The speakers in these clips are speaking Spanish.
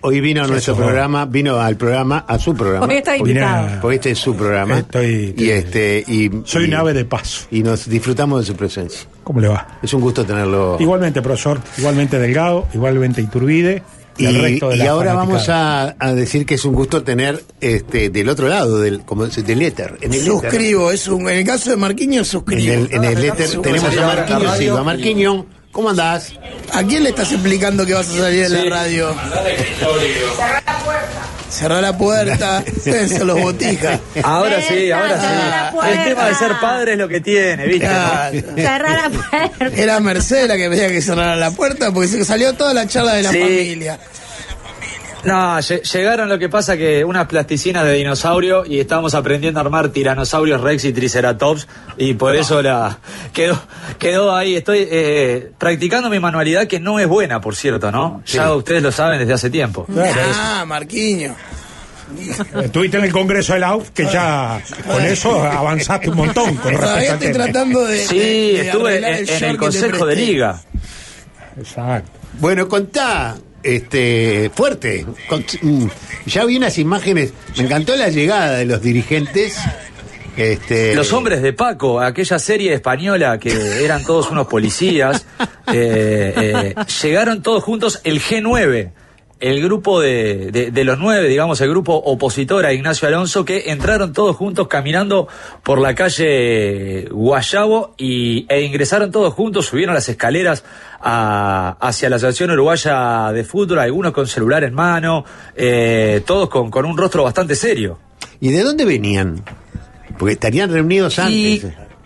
hoy vino a nuestro programa, vino al programa, a su programa. Hoy está invitado. Porque este es su programa. Soy un ave de paso. Y nos disfrutamos de su presencia. ¿Cómo le va? Es un gusto tenerlo. Igualmente, profesor. Igualmente Delgado, igualmente Iturbide. Y ahora vamos a decir que es un gusto tener del otro lado del éter. Suscribo, en el caso de Marquinhos suscribo. En el éter tenemos a Marquinhos Silva. Marquinhos, ¿cómo andás? ¿A quién le estás explicando que vas a salir en la radio? Cerrar la puerta. Eso, los botijas. Ahora sí. El tema de ser padre es lo que tiene, ¿viste? Cerrar la puerta. Era Mercedes la que pedía que cerrara la puerta porque se salió toda la charla de la familia. No, llegaron, lo que pasa que unas plasticinas de dinosaurio y estábamos aprendiendo a armar tiranosaurios Rex y Triceratops y por eso quedó ahí. Estoy practicando mi manualidad, que no es buena, por cierto, ¿no? Sí. Ya ustedes lo saben desde hace tiempo. Marquinhos. Estuviste en el Congreso de la AUF, que ya con eso avanzaste un montón. Todavía estoy tratando de... Sí, estuve en el Consejo de Liga. Exacto. Bueno, contá... fuerte. Ya vi unas imágenes. Me encantó la llegada de los dirigentes. Los hombres de Paco, aquella serie española que eran todos unos policías, llegaron todos juntos, el G9, el grupo de los 9, digamos, el grupo opositor a Ignacio Alonso, que entraron todos juntos caminando por la calle Guayabo e ingresaron todos juntos, subieron las escaleras hacia la Asociación Uruguaya de Fútbol, algunos con celular en mano, todos con un rostro bastante serio. ¿Y de dónde venían? Porque estarían reunidos antes.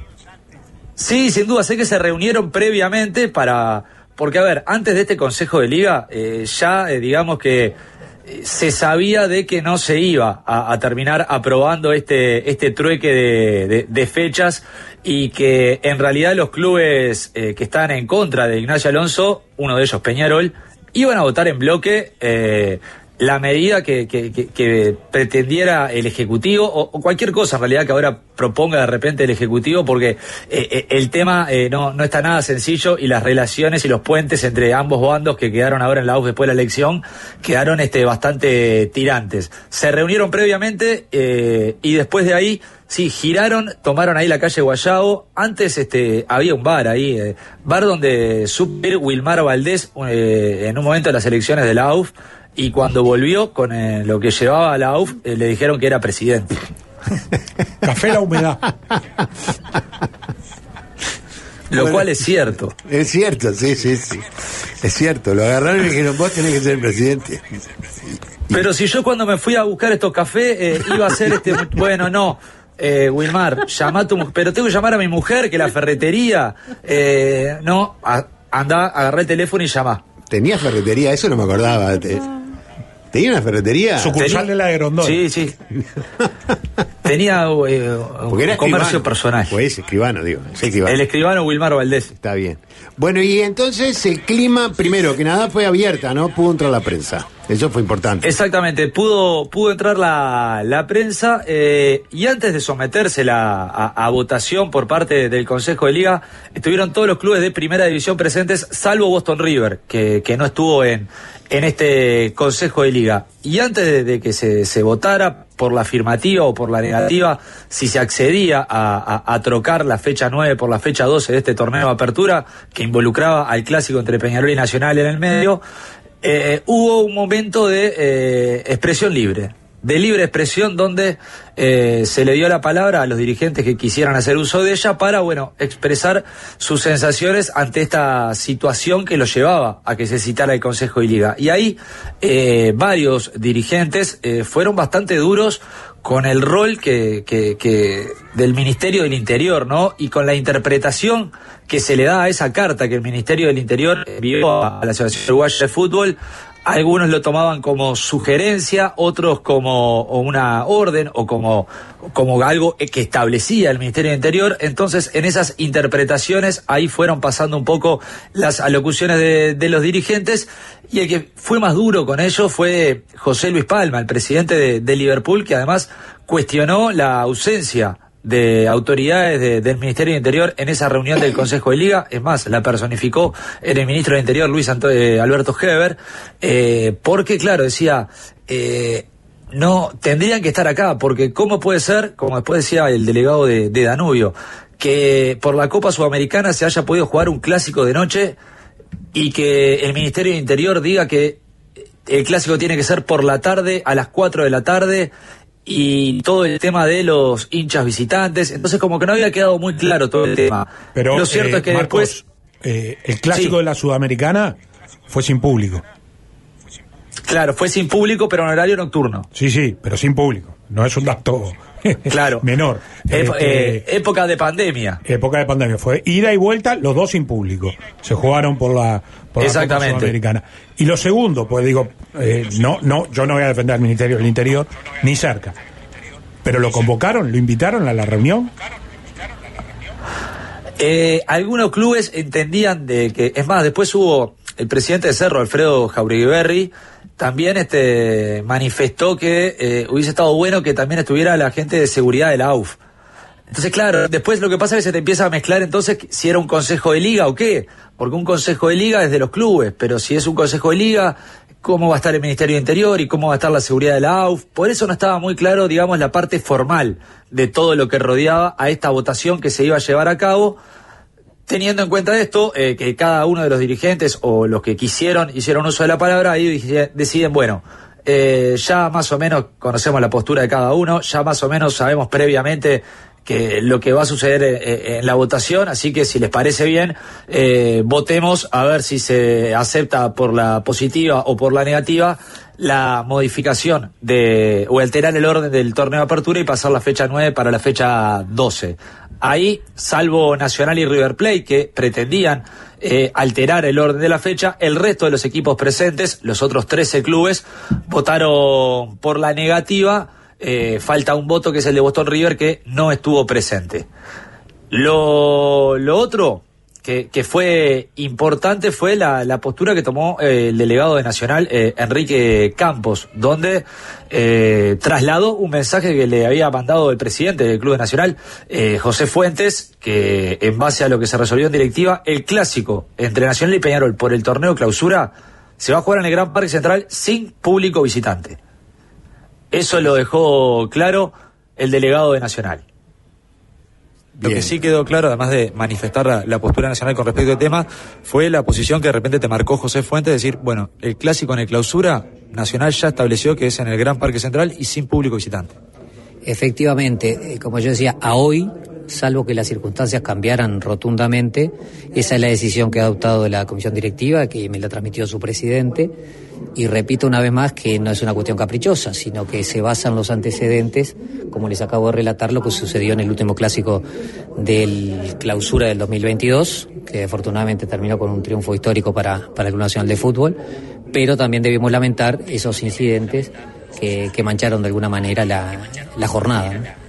Sí, sin duda, sé que se reunieron previamente porque, a ver, antes de este Consejo de Liga, digamos que se sabía de que no se iba a terminar aprobando este trueque de fechas y que en realidad los clubes que están en contra de Ignacio Alonso, uno de ellos Peñarol, iban a votar en bloque la medida que pretendiera el Ejecutivo o cualquier cosa en realidad que ahora proponga de repente el Ejecutivo, porque el tema no está nada sencillo y las relaciones y los puentes entre ambos bandos que quedaron ahora en la UF después de la elección quedaron bastante tirantes. Se reunieron previamente y después de ahí sí, giraron, tomaron ahí la calle Guayabo. Antes había un bar ahí, bar donde supo ir Wilmar Valdés en un momento de las elecciones de la UF. Y cuando volvió con lo que llevaba a la UF, le dijeron que era presidente. Café la humedad. Lo cual es cierto. Es cierto, sí. Es cierto, lo agarraron y dijeron, vos tenés que ser presidente. Pero si yo cuando me fui a buscar estos cafés, iba a ser bueno, no. Wilmar, llama a tu mujer, pero tengo que llamar a mi mujer, que la ferretería, no, anda, agarré el teléfono y llamá. ¿Tenía ferretería? Eso no me acordaba. ¿Tenía una ferretería? Sucursal de la de Grondona. Sí. Tenía un comercio personal. Pues escribano, digo. El escribano Wilmar Valdés. Está bien. Bueno, y entonces el clima, primero que nada, fue abierta, ¿no? Pudo entrar la prensa. Eso fue importante. Exactamente, pudo entrar la prensa y antes de sometérsela a votación por parte del Consejo de Liga, estuvieron todos los clubes de primera división presentes, salvo Boston River, que no estuvo en este Consejo de Liga. Y antes de que se votara por la afirmativa o por la negativa, si se accedía a trocar la fecha 9 por la fecha 12 de este torneo de apertura, que involucraba al clásico entre Peñarol y Nacional en el medio, hubo un momento de expresión libre, de libre expresión, donde se le dio la palabra a los dirigentes que quisieran hacer uso de ella para, expresar sus sensaciones ante esta situación que los llevaba a que se citara el Consejo de Liga. Y ahí varios dirigentes fueron bastante duros con el rol que del Ministerio del Interior, ¿no? Y con la interpretación que se le da a esa carta que el Ministerio del Interior envió a la Asociación Uruguaya de Fútbol. Algunos lo tomaban como sugerencia, otros como una orden o como algo que establecía el Ministerio del Interior. Entonces, en esas interpretaciones, ahí fueron pasando un poco las alocuciones de los dirigentes, y el que fue más duro con ello fue José Luis Palma, el presidente de Liverpool, que además cuestionó la ausencia de autoridades del Ministerio de Interior en esa reunión del Consejo de Liga. Es más, la personificó en el ministro del Interior, Alberto Heber, porque, claro, decía, no tendrían que estar acá, porque ¿cómo puede ser, como después decía el delegado de Danubio, que por la Copa Sudamericana se haya podido jugar un clásico de noche y que el Ministerio de Interior diga que el clásico tiene que ser por la tarde, a las 4 de la tarde, y todo el tema de los hinchas visitantes? Entonces, como que no había quedado muy claro todo el tema. Pero lo cierto es que Marcos, después... el clásico de la Sudamericana fue sin público. Claro, fue sin público, pero en horario nocturno. Sí, pero sin público. No es un dato claro. menor. Época de pandemia. Época de pandemia. Fue ida y vuelta, los dos sin público. Se jugaron por la Copa Sudamericana. Y lo segundo, pues digo, yo no voy a defender al Ministerio del Interior, ni cerca. Pero lo convocaron, lo invitaron a la reunión. Algunos clubes entendían de que, es más, después hubo el presidente de Cerro, Alfredo Jauregui, también manifestó que hubiese estado bueno que también estuviera la gente de seguridad de la AUF. Entonces, claro, después lo que pasa es que se te empieza a mezclar entonces si era un consejo de liga o qué, porque un consejo de liga es de los clubes, pero si es un consejo de liga, ¿cómo va a estar el Ministerio de Interior y cómo va a estar la seguridad de la AUF? Por eso no estaba muy claro, digamos, la parte formal de todo lo que rodeaba a esta votación que se iba a llevar a cabo. Teniendo en cuenta esto, que cada uno de los dirigentes o los que hicieron uso de la palabra, ahí deciden, bueno, ya más o menos conocemos la postura de cada uno, ya más o menos sabemos previamente que lo que va a suceder en la votación, así que si les parece bien, votemos a ver si se acepta por la positiva o por la negativa la modificación o alterar el orden del torneo de apertura y pasar la fecha 9 para la fecha 12. Ahí, salvo Nacional y River Plate, que pretendían alterar el orden de la fecha, el resto de los equipos presentes, los otros 13 clubes, votaron por la negativa. Falta un voto, que es el de Boston River, que no estuvo presente. Lo otro que fue importante fue la postura que tomó el delegado de Nacional, Enrique Campos, donde trasladó un mensaje que le había mandado el presidente del Club de Nacional, José Fuentes, que en base a lo que se resolvió en directiva, el clásico entre Nacional y Peñarol por el torneo clausura se va a jugar en el Gran Parque Central sin público visitante. Eso lo dejó claro el delegado de Nacional. Lo que sí quedó claro, además de manifestar la postura nacional con respecto al tema, fue la posición que de repente te marcó José Fuentes, decir, bueno, el clásico en el clausura, Nacional ya estableció que es en el Gran Parque Central y sin público visitante. Efectivamente, como yo decía, a hoy, salvo que las circunstancias cambiaran rotundamente, esa es la decisión que ha adoptado la comisión directiva, que me la transmitió su presidente, y repito una vez más que no es una cuestión caprichosa, sino que se basa en los antecedentes, como les acabo de relatar, lo que sucedió en el último clásico del clausura del 2022, que afortunadamente terminó con un triunfo histórico para el Club Nacional de Fútbol, pero también debemos lamentar esos incidentes que mancharon de alguna manera la jornada, ¿no?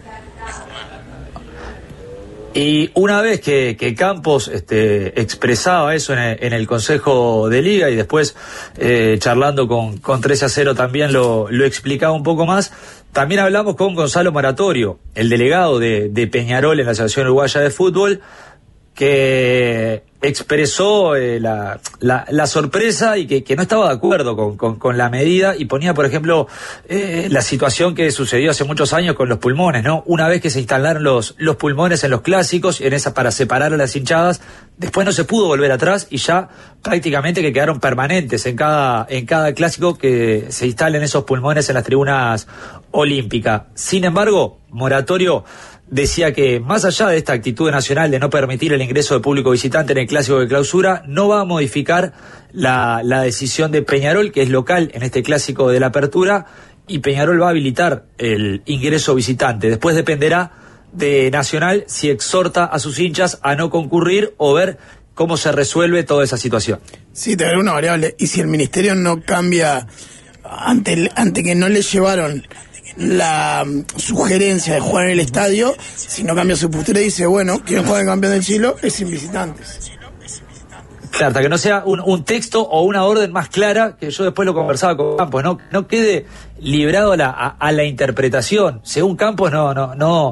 Y una vez que Campos expresaba eso en el Consejo de Liga y después charlando con 13-0 también lo explicaba un poco más, también hablamos con Gonzalo Moratorio, el delegado de Peñarol en la Asociación Uruguaya de Fútbol, que expresó la sorpresa y que no estaba de acuerdo con la medida, y ponía, por ejemplo, la situación que sucedió hace muchos años con los pulmones, ¿no? Una vez que se instalaron los pulmones en los clásicos, para separar a las hinchadas, después no se pudo volver atrás y ya prácticamente que quedaron permanentes en cada clásico que se instalen esos pulmones en las tribunas olímpicas. Sin embargo, Moratorio decía que más allá de esta actitud nacional de no permitir el ingreso de público visitante en el clásico de clausura, no va a modificar la decisión de Peñarol, que es local en este clásico de la apertura, y Peñarol va a habilitar el ingreso visitante. Después dependerá de Nacional si exhorta a sus hinchas a no concurrir o ver cómo se resuelve toda esa situación. Sí, te agrego una variable. Y si el ministerio no cambia, ante que no le llevaron la sugerencia de jugar en el estadio, si no cambia su postura y dice, bueno, quien juega en campeón del siglo es sin visitantes. Claro, hasta que no sea un texto o una orden más clara, que yo después lo conversaba con Campos, no quede librado a la interpretación. Según Campos no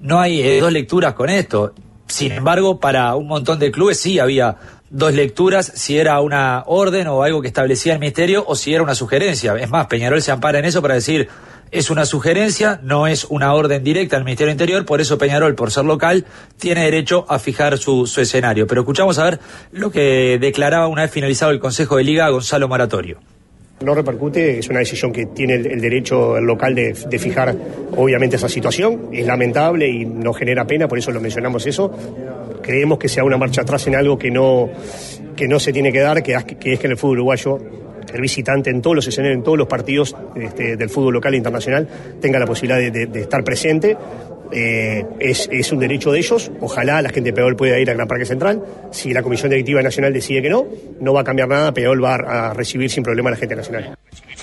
no hay dos lecturas con esto. Sin embargo, para un montón de clubes sí había dos lecturas, si era una orden o algo que establecía el ministerio o si era una sugerencia. Es más, Peñarol se ampara en eso para decir, es una sugerencia, no es una orden directa del Ministerio del Interior, por eso Peñarol, por ser local, tiene derecho a fijar su escenario. Pero escuchamos a ver lo que declaraba una vez finalizado el Consejo de Liga Gonzalo Moratorio. No repercute, es una decisión que tiene el derecho el local de fijar obviamente esa situación, es lamentable y nos genera pena, por eso lo mencionamos eso. Creemos que sea una marcha atrás en algo que no se tiene que dar, que es que en el fútbol uruguayo el visitante en todos los escenarios, en todos los partidos del fútbol local e internacional tenga la posibilidad de estar presente. Es un derecho de ellos. Ojalá la gente de Peñarol pueda ir a Gran Parque Central. Si la Comisión Directiva Nacional decide que no va a cambiar nada. Peñarol va a recibir sin problema a la gente nacional.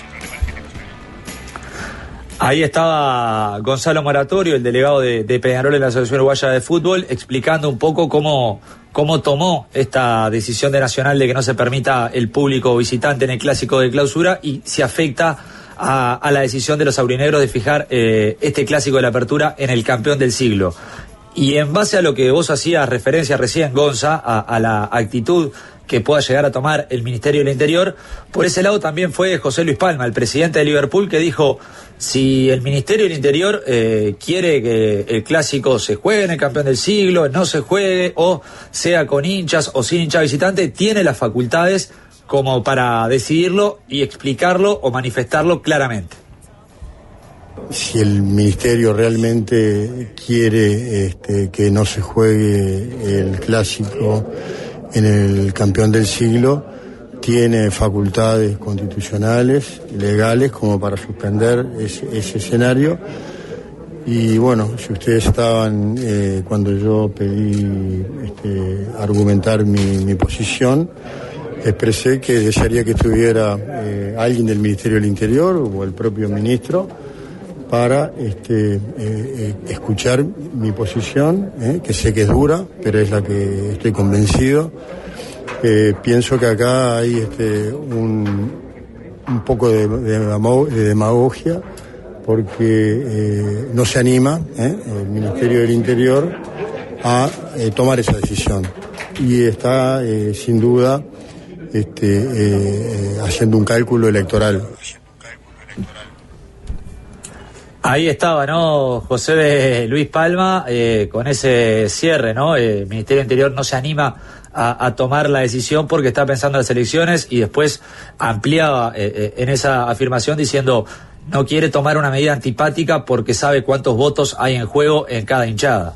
Ahí estaba Gonzalo Moratorio, el delegado de Peñarol en la Asociación Uruguaya de Fútbol, explicando un poco cómo tomó esta decisión de Nacional de que no se permita el público visitante en el clásico de clausura y si afecta a la decisión de los aurinegros de fijar este clásico de la apertura en el campeón del siglo. Y en base a lo que vos hacías referencia recién, Gonza, a la actitud que pueda llegar a tomar el Ministerio del Interior, por ese lado también fue José Luis Palma, el presidente de Liverpool, que dijo, si el Ministerio del Interior quiere que el clásico se juegue en el campeón del siglo, no se juegue, o sea con hinchas o sin hincha visitante, tiene las facultades como para decidirlo y explicarlo o manifestarlo claramente. Si el Ministerio realmente quiere que no se juegue el clásico en el campeón del siglo, tiene facultades constitucionales, legales, como para suspender ese escenario. Y bueno, si ustedes estaban, cuando yo pedí argumentar mi posición, expresé que desearía que estuviera alguien del Ministerio del Interior o el propio ministro para escuchar mi posición, que sé que es dura, pero es la que estoy convencido. Pienso que acá hay un poco de demagogia, porque no se anima el Ministerio del Interior a tomar esa decisión. Y está, sin duda, haciendo un cálculo electoral. Ahí estaba, ¿no? José Luis Palma, con ese cierre, ¿no? El Ministerio del Interior no se anima a tomar la decisión porque está pensando en las elecciones, y después ampliaba en esa afirmación diciendo no quiere tomar una medida antipática porque sabe cuántos votos hay en juego en cada hinchada.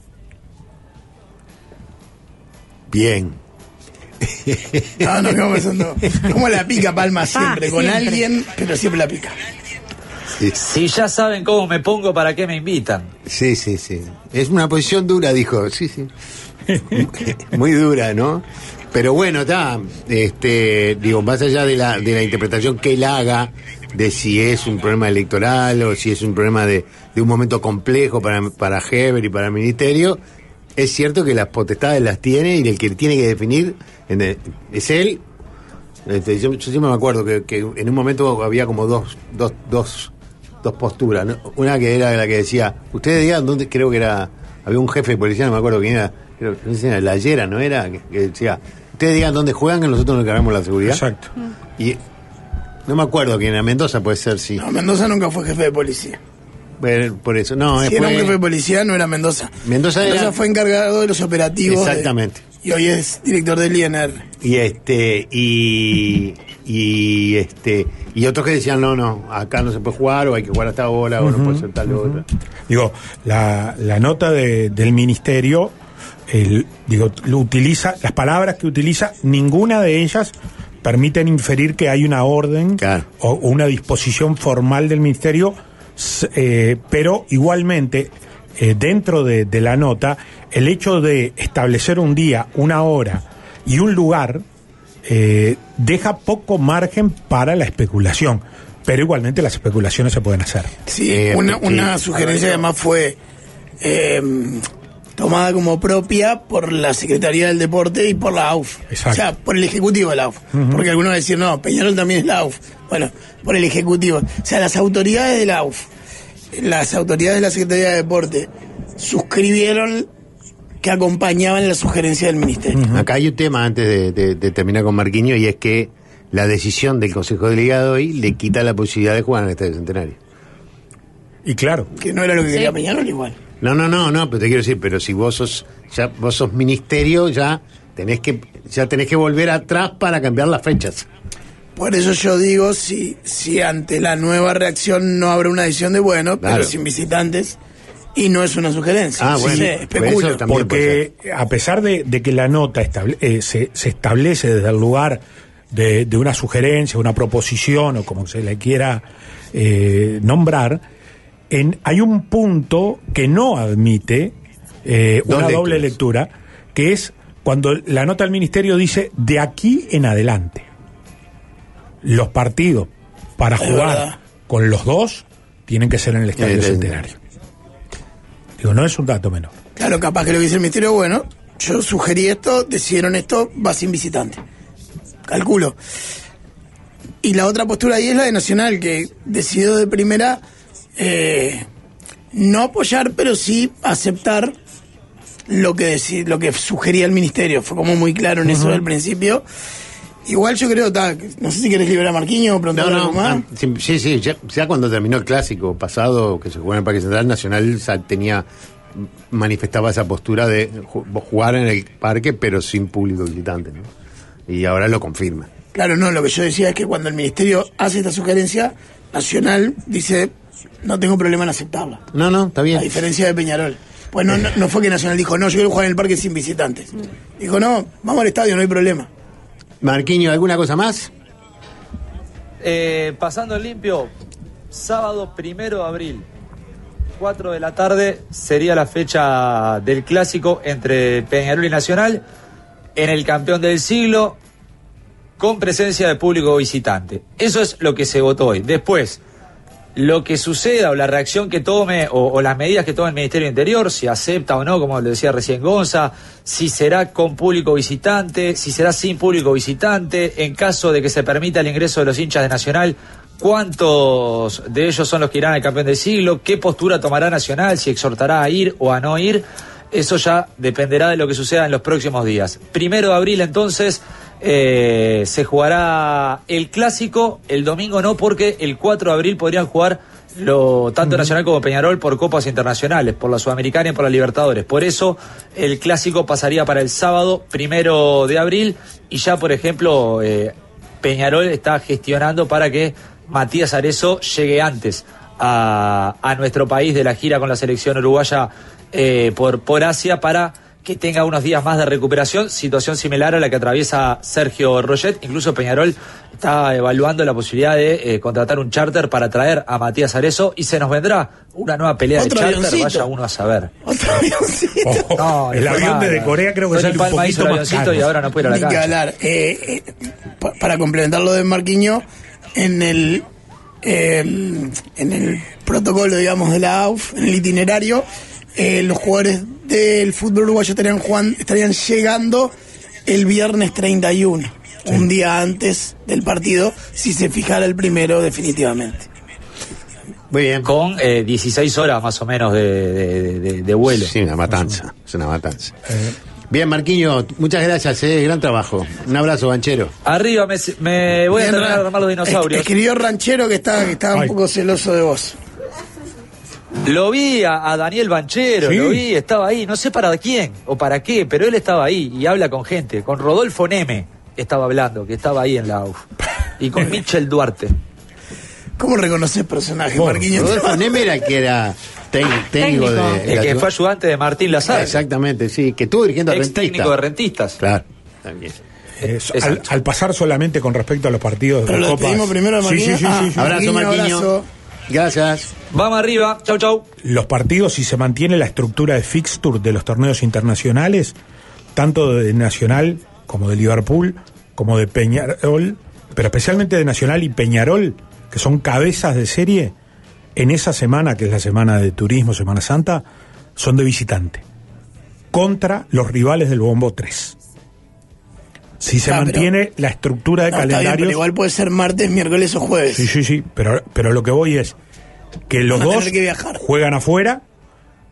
Bien. No, quedamos pensando. ¿Cómo la pica Palma siempre? Con siempre. Alguien, pero siempre la pica. Sí. Si ya saben cómo me pongo, ¿para qué me invitan? Sí. Es una posición dura, dijo. Sí. Muy dura, ¿no? Pero bueno, está. Digo, más allá de la interpretación que él haga de si es un problema electoral o si es un problema de un momento complejo para Heber y para el Ministerio, es cierto que las potestades las tiene y el que tiene que definir es él. Yo siempre me acuerdo que en un momento había como dos posturas, ¿no? Una que era la que decía, ustedes digan dónde, creo que era, había un jefe de policía, no me acuerdo quién era, creo que era la Llera, ¿no era? Que decía, ustedes digan dónde juegan, que nosotros nos encargamos la seguridad. Exacto. Y no me acuerdo quién era, Mendoza puede ser, sí. No, Mendoza nunca fue jefe de policía. Bueno, por eso, no, Si era un jefe de policía, no era Mendoza. Mendoza fue encargado de los operativos. Exactamente. Y hoy es director del INR. Y otros que decían, no, acá no se puede jugar, o hay que jugar hasta ahora, o no puede ser tal otra. Digo, la nota del ministerio, lo utiliza, las palabras que utiliza, ninguna de ellas permiten inferir que hay una orden, claro, o una disposición formal del ministerio, pero igualmente, dentro de la nota, el hecho de establecer un día, una hora y un lugar deja poco margen para la especulación, pero igualmente las especulaciones se pueden hacer. Sí, una sugerencia además fue tomada como propia por la Secretaría del Deporte y por la AUF. Exacto. O sea, por el Ejecutivo de la AUF. Porque algunos van a decir, no, Peñarol también es la AUF. Bueno, por el Ejecutivo. O sea, las autoridades de la AUF, las autoridades de la Secretaría de Deporte suscribieron que acompañaban la sugerencia del ministerio. Acá hay un tema antes de terminar con Marquinhos, y es que la decisión del Consejo Delegado hoy le quita la posibilidad de jugar en el Estadio Centenario. Y claro. Que no era lo que quería Peñarol igual. No, pero te quiero decir, pero si vos sos ministerio, ya tenés que volver atrás para cambiar las fechas. Por eso yo digo, si ante la nueva reacción no habrá una decisión de claro, pero sin visitantes, y no es una sugerencia. Bueno, especulo. Porque a pesar de que la nota se establece desde el lugar de una sugerencia, una proposición, o como se le quiera nombrar, hay un punto que no admite una doble lectura, que es cuando la nota del ministerio dice de aquí en adelante los partidos para jugar con los dos tienen que ser en el Estadio Centenario. Digo, no es un dato menor. Claro, capaz que lo que dice el ministerio, bueno, yo sugerí esto, decidieron esto, va sin visitante. Calculo. Y la otra postura ahí es la de Nacional, que decidió de primera no apoyar, pero sí aceptar lo que sugería el ministerio. Fue como muy claro en eso al principio. Igual yo creo, no sé si querés liberar a Marquinhos o preguntar algo más. Sí, ya cuando terminó el clásico pasado, que se jugó en el Parque Central, Nacional manifestaba esa postura de jugar en el parque, pero sin público visitante, ¿no? Y ahora lo confirma. Claro, no, lo que yo decía es que cuando el ministerio hace esta sugerencia, Nacional dice, no tengo problema en aceptarla. No, está bien. A diferencia de Peñarol. Pues no fue que Nacional dijo, no, yo quiero jugar en el parque sin visitantes. Dijo, no, vamos al estadio, no hay problema. Marquinhos, ¿alguna cosa más? Pasando en limpio, sábado 1 de abril, 4 de la tarde, sería la fecha del clásico entre Peñarol y Nacional, en el campeón del siglo, con presencia de público visitante. Eso es lo que se votó hoy. Después, lo que suceda o la reacción que tome o las medidas que tome el Ministerio del Interior, si acepta o no, como le decía recién Gonza, si será con público visitante, si será sin público visitante, en caso de que se permita el ingreso de los hinchas de Nacional, cuántos de ellos son los que irán al campeón del siglo, qué postura tomará Nacional, si exhortará a ir o a no ir. Eso ya dependerá de lo que suceda en los próximos días. 1 de abril entonces se jugará el clásico, el domingo no, porque el 4 de abril podrían jugar tanto Nacional como Peñarol por copas internacionales, por la Sudamericana y por la Libertadores. Por eso el clásico pasaría para el sábado 1 de abril, y ya por ejemplo Peñarol está gestionando para que Matías Arezo llegue antes a nuestro país de la gira con la selección uruguaya por Asia, para que tenga unos días más de recuperación, situación similar a la que atraviesa Sergio Roget. Incluso Peñarol está evaluando la posibilidad de contratar un charter para traer a Matías Arezo, y se nos vendrá una nueva pelea de charter, avioncito. Vaya uno a saber. Otro avioncito. No, el avión desde Corea creo que sale un poquito más caro. Y ahora no puede ir a la cancha. Para complementar lo de Marquinhos, en el protocolo, digamos, de la AUF, en el itinerario, los jugadores del fútbol uruguayo estarían llegando el viernes 31, un día antes del partido, si se fijara el primero definitivamente. Muy bien. Con 16 horas más o menos de vuelo. Sí, una matanza. Bien, Marquinhos, muchas gracias, gran trabajo. Un abrazo, Banchero. Arriba, me voy a terminar de armar los dinosaurios. Escribió Ranchero que estaba un poco celoso de vos. Lo vi a Daniel Banchero, ¿sí? Lo vi, estaba ahí, no sé para quién o para qué, pero él estaba ahí y habla con gente. Con Rodolfo Neme estaba hablando, que estaba ahí en la UF. Y con Michel Duarte. ¿Cómo reconoces personajes, Marquinhos? Rodolfo Neme era el que era técnico de... El que fue ayudante de Martín Lazar. Exactamente, sí, que estuvo dirigiendo a Rentistas. Técnico de Rentistas. Claro, también. Al pasar solamente con respecto a los partidos de Copa. Pero lo primero a Marquinhos. Sí. Abrazo, Marquinhos. Gracias. Vamos arriba. Chau. Los partidos, si se mantiene la estructura de fixture de los torneos internacionales, tanto de Nacional como de Liverpool, como de Peñarol, pero especialmente de Nacional y Peñarol, que son cabezas de serie, en esa semana, que es la semana de turismo, Semana Santa, son de visitante, contra los rivales del Bombo 3. Si se mantiene la estructura de calendarios... pero igual puede ser martes, miércoles o jueves. Sí, pero lo que voy es que los dos juegan afuera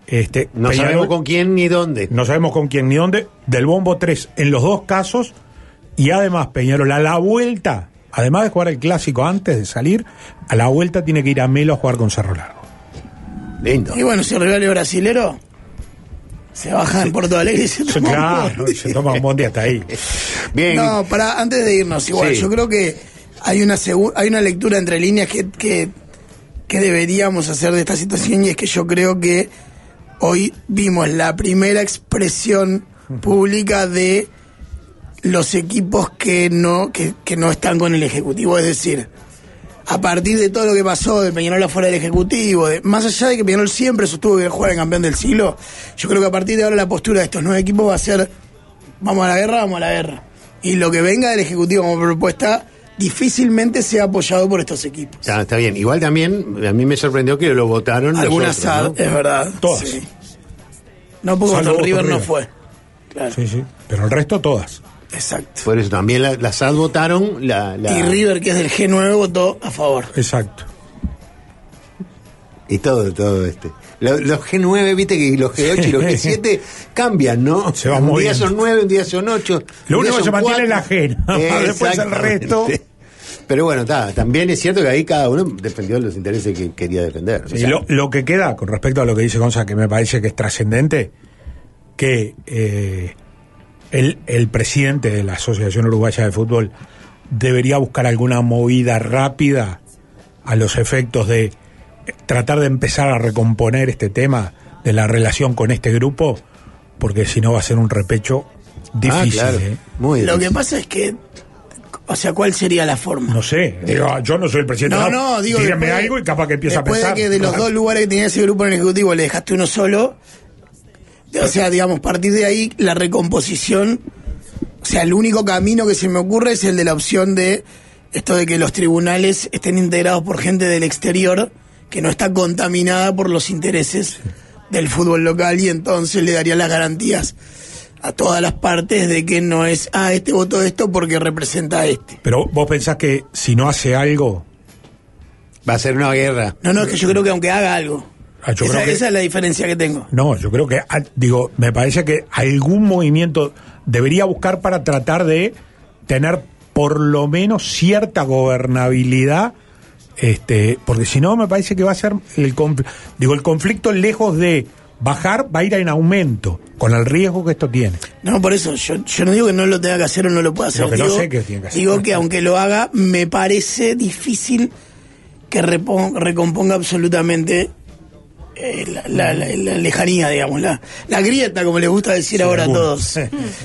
No sabemos con quién ni dónde. No sabemos con quién ni dónde. Del bombo 3 en los dos casos. Y además, Peñarol a la vuelta, además de jugar el clásico antes de salir, a la vuelta tiene que ir a Melo a jugar con Cerro Largo. Lindo. Y bueno, si el rival es brasilero, se baja en Porto Alegre y se toma claro, un se toma un bondi hasta ahí. Bien. No, antes de irnos, igual, yo creo que hay una lectura entre líneas que deberíamos hacer de esta situación, y es que yo creo que hoy vimos la primera expresión pública de los equipos que no están con el Ejecutivo. Es decir, a partir de todo lo que pasó de Peñarol afuera del Ejecutivo, más allá de que Peñarol siempre sostuvo que jugar en campeón del siglo, yo creo que a partir de ahora la postura de estos 9 equipos va a ser: vamos a la guerra. Y lo que venga del Ejecutivo como propuesta difícilmente sea apoyado por estos equipos. Está bien. Igual también a mí me sorprendió que lo votaron algunas los otros, ¿no? Es verdad. Todas. Sí. No, porque Salvo con River River. no fue. Claro. Sí, pero el resto todas. Exacto. Por eso también las SAD votaron Y River, que es del G9, votó a favor. Exacto. Y todo. Los G9, viste que los G8 y los G7 cambian, ¿no? Se van un día moviendo. son 9, un día son 8. Lo un día único que son se mantiene es la 4. G. Después el resto. Pero bueno, también es cierto que ahí cada uno defendió los intereses que quería defender. Sí, lo que queda con respecto a lo que dice Gonza, que me parece que es trascendente, que el presidente de la Asociación Uruguaya de Fútbol debería buscar alguna movida rápida a los efectos de tratar de empezar a recomponer este tema de la relación con este grupo, porque si no va a ser un repecho difícil. Claro. Muy difícil. Lo que pasa es que, o sea, ¿cuál sería la forma? No sé, digo, yo no soy el presidente. No, digo, dígame después, algo y capaz que empieza a pensar. Después de que de los dos lugares que tenía ese grupo en el Ejecutivo le dejaste uno solo, o sea, digamos, a partir de ahí la recomposición, o sea, el único camino que se me ocurre es el de la opción de esto de que los tribunales estén integrados por gente del exterior que no está contaminada por los intereses del fútbol local, y entonces le daría las garantías a todas las partes de que no es, este votó esto porque representa a este. Pero vos pensás que si no hace algo va a ser una guerra. No, es que yo creo que aunque haga algo, esa es la diferencia que tengo. No, yo creo que, me parece que algún movimiento debería buscar para tratar de tener por lo menos cierta gobernabilidad, porque si no me parece que va a ser el conflicto, lejos de bajar, va a ir en aumento, con el riesgo que esto tiene. No, por eso, yo no digo que no lo tenga que hacer o no lo pueda hacer. No sé qué tiene que hacer. Digo que aunque lo haga, me parece difícil que recomponga absolutamente la lejanía, digamos, la grieta, como les gusta decir ahora a todos.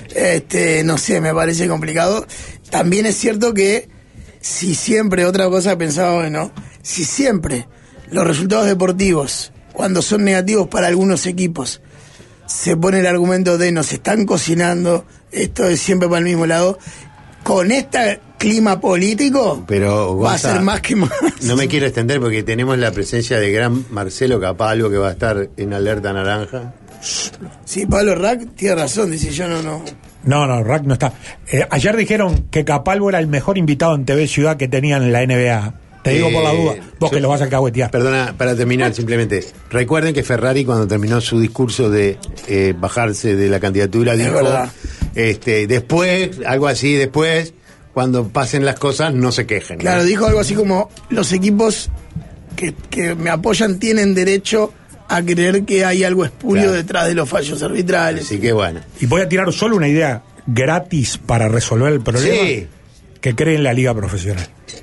No sé, me parece complicado. También es cierto que si siempre, otra cosa que pensaba, bueno, si siempre los resultados deportivos, cuando son negativos para algunos equipos, se pone el argumento de nos están cocinando, esto es siempre para el mismo lado, con este clima político, pero va a ser más que más. No me quiero extender porque tenemos la presencia de gran Marcelo Capalvo, que va a estar en alerta naranja. Sí, Pablo Rack tiene razón, dice yo no. No, Rack no está. Ayer dijeron que Capalvo era el mejor invitado en TV Ciudad que tenían en la NBA. Te digo por la duda, vos que lo vas a alcahuetear. Perdona, para terminar, simplemente, recuerden que Ferrari, cuando terminó su discurso de bajarse de la candidatura, dijo, después, algo así, después, cuando pasen las cosas, no se quejen. Claro, dijo algo así como, los equipos que me apoyan tienen derecho a creer que hay algo espurio detrás de los fallos arbitrales. Así que bueno. Y voy a tirar solo una idea gratis para resolver el problema, que creen la liga profesional.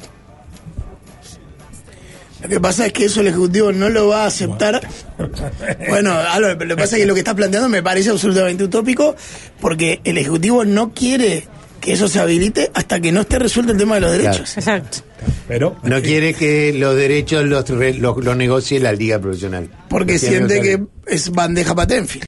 Lo que pasa es que eso el Ejecutivo no lo va a aceptar. Bueno, Álvaro, pero lo que pasa es que lo que estás planteando me parece absolutamente utópico, porque el Ejecutivo no quiere que eso se habilite hasta que no esté resuelto el tema de los derechos. Exacto. Pero no quiere que los derechos los negocie la liga profesional. Porque siente que es bandeja para Tenfield.